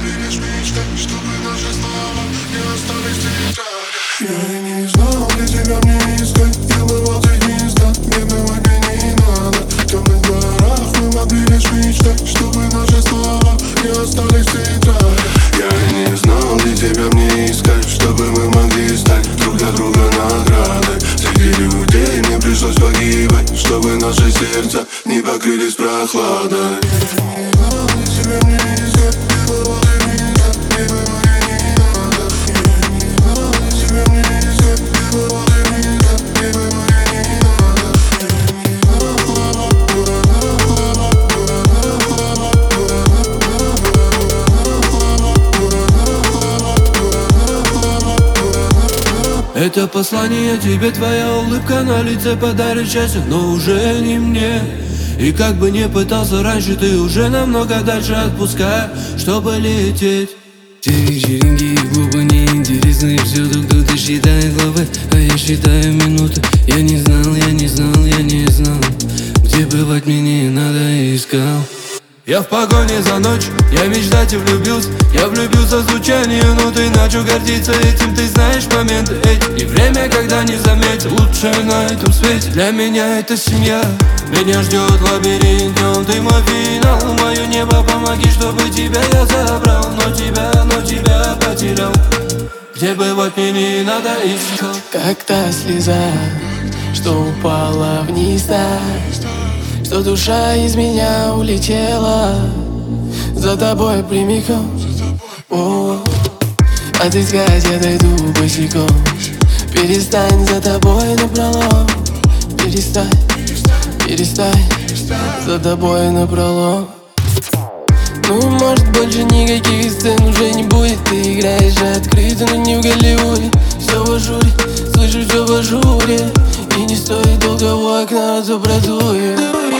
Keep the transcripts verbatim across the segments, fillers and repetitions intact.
могли лишь мечтать, чтобы наши слова не остались в тетрадях. Я и не знал, где тебя мне искать. Я бывал в тех местах, где бывать мне не надо. В темных дворах мы могли лишь мечтать, чтобы наши слова не остались в тетрадях. Я и не знал, где тебя мне искать, чтобы мы могли стать друг для друга наградой. Среди людей мне пришлось погибать, чтобы наши сердца не покрылись прохладой. Это послание тебе, твоя улыбка на лице подарит счастье, но уже не мне. И как бы не пытался раньше, ты уже намного дальше отпускай, чтобы лететь. Все вечеринки и клубы неинтересны, всюду кто-то считает главы, а я считаю минуты. Я не знал, я не знал, я не знал, где бывать мне не надо, я искал. Я в погоне за ночь, я мечтать и влюбился. Я влюбился в звучание, но ты начал гордиться этим. Ты знаешь моменты эти, и время, когда не заметил. Лучшее на этом свете для меня это семья. Меня ждет лабиринт, днем ты мой финал. Мое небо, помоги, чтобы тебя я забрал. Но тебя, но тебя потерял. Где бывать мне не надо, искал. Как та слеза, что упала вниз так, что душа из меня улетела за тобой прямиком. О, отыскать я дойду босиком. Перестань, за тобой напролом. Перестань, перестань, за тобой напролом. Ну, может, больше никаких сцен уже не будет. Ты играешь открыто, но не в Голливуде. Все в ажуре, слышу все в ажуре. И не стоит долго у окна, то продует.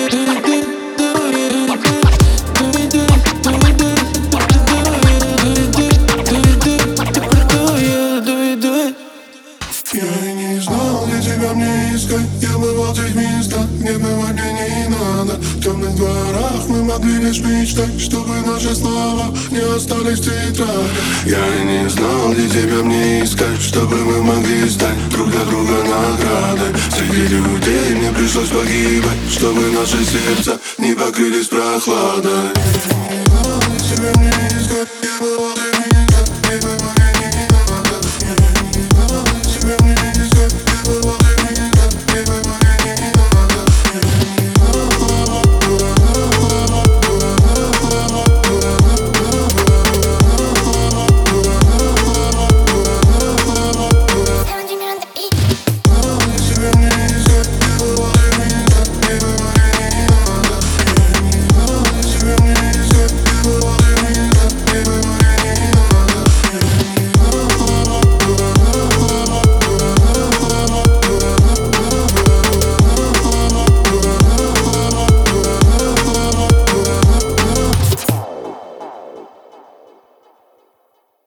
Я и не знал, где тебя мне искать. Я бывал в тех местах, где бывать мне не надо. В темных дворах мы могли лишь мечтать, чтобы наши слова не остались в тетрадях. Я и не знал, где тебя мне искать, чтобы мы могли стать друг для друга наградой. Среди людей мне пришлось погибать, чтобы наши сердца не покрылись прохладой. Я и не знал, где тебя мне искать.